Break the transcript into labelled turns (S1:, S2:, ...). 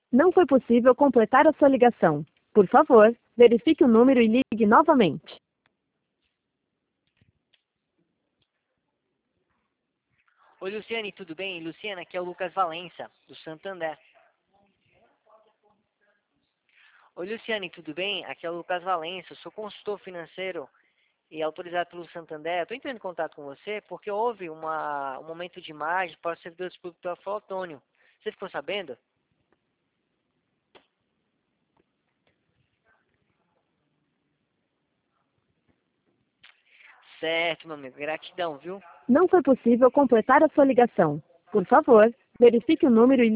S1: Não foi possível completar a sua ligação. Por favor, verifique o número e ligue novamente.
S2: Oi, Luciane, tudo bem? Luciana, aqui é o Lucas Valença, do Santander. Oi, Luciane, tudo bem? Aqui é o Lucas Valença, eu sou consultor financeiro e autorizado pelo Santander. Estou entrando em contato com você porque houve um momento de imagem para os servidores públicos do Aflotônio. Você ficou sabendo? Certo, meu amigo. Gratidão, viu?
S1: Não foi possível completar a sua ligação. Por favor, verifique o número e